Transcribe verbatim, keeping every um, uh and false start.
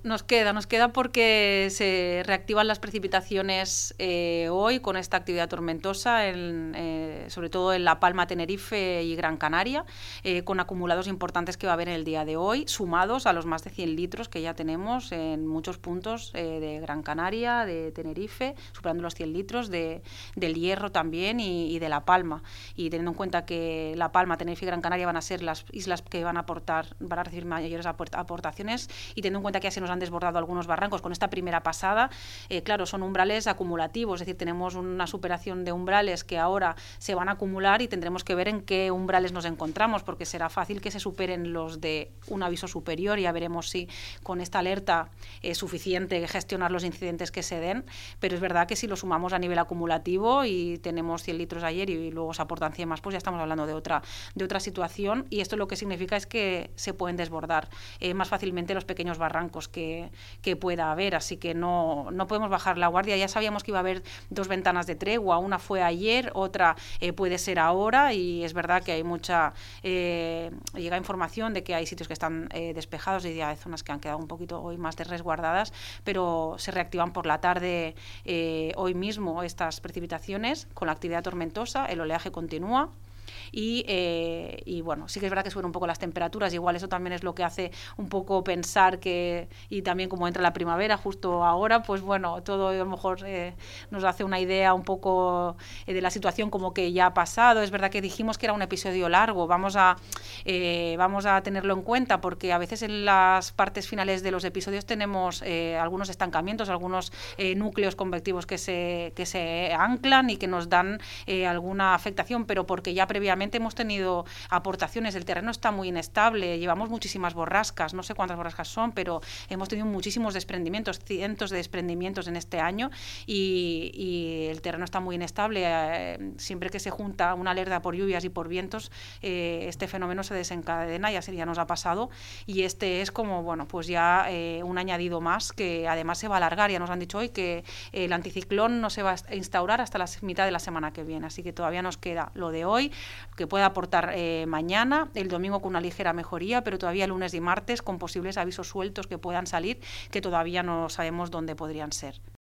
Nos queda, nos queda porque se reactivan las precipitaciones eh, hoy con esta actividad tormentosa, en, eh, sobre todo en La Palma, Tenerife y Gran Canaria, eh, con acumulados importantes que va a haber en el día de hoy, sumados a los más de cien litros que ya tenemos en muchos puntos eh, de Gran Canaria, de Tenerife, superando los cien litros, de, del Hierro también y, y de La Palma. Y teniendo en cuenta que La Palma, Tenerife y Gran Canaria van a ser las islas que van a aportar, van a recibir mayores aportaciones, y teniendo en cuenta que ya se nos han desbordado algunos barrancos con esta primera pasada, eh, claro, son umbrales acumulativos, es decir, tenemos una superación de umbrales que ahora se van a acumular y tendremos que ver en qué umbrales nos encontramos, porque será fácil que se superen los de un aviso superior. Ya veremos si con esta alerta es suficiente gestionar los incidentes que se den, pero es verdad que si lo sumamos a nivel acumulativo y tenemos cien litros ayer y luego se aportan cien más, pues ya estamos hablando de otra, de otra situación, y esto lo que significa es que se pueden desbordar eh, más fácilmente los pequeños barrancos que Que, que pueda haber, así que no, no podemos bajar la guardia. Ya sabíamos que iba a haber dos ventanas de tregua, una fue ayer, otra eh, puede ser ahora, y es verdad que hay mucha, eh, llega información de que hay sitios que están eh, despejados y ya hay zonas que han quedado un poquito hoy más de resguardadas, pero se reactivan por la tarde eh, hoy mismo estas precipitaciones con la actividad tormentosa, el oleaje continúa. Y, eh, y bueno, sí que es verdad que suben un poco las temperaturas, y igual eso también es lo que hace un poco pensar que, y también como entra la primavera justo ahora, pues bueno, todo a lo mejor eh, nos hace una idea un poco eh, de la situación como que ya ha pasado. Es verdad que dijimos que era un episodio largo, vamos a, eh, vamos a tenerlo en cuenta, porque a veces en las partes finales de los episodios tenemos eh, algunos estancamientos, algunos eh, núcleos convectivos que se, que se anclan y que nos dan eh, alguna afectación, pero porque ya previamente hemos tenido aportaciones, el terreno está muy inestable, llevamos muchísimas borrascas, no sé cuántas borrascas son, pero hemos tenido muchísimos desprendimientos, cientos de desprendimientos en este año, y, y el terreno está muy inestable. Eh, siempre que se junta una alerta por lluvias y por vientos, eh, este fenómeno se desencadena, ya, ya nos ha pasado, y este es como, bueno, pues ya eh, un añadido más que además se va a alargar. Ya nos han dicho hoy que el anticiclón no se va a instaurar hasta la mitad de la semana que viene, así que todavía nos queda lo de hoy, que pueda aportar eh, mañana, el domingo con una ligera mejoría, pero todavía lunes y martes con posibles avisos sueltos que puedan salir, que todavía no sabemos dónde podrían ser.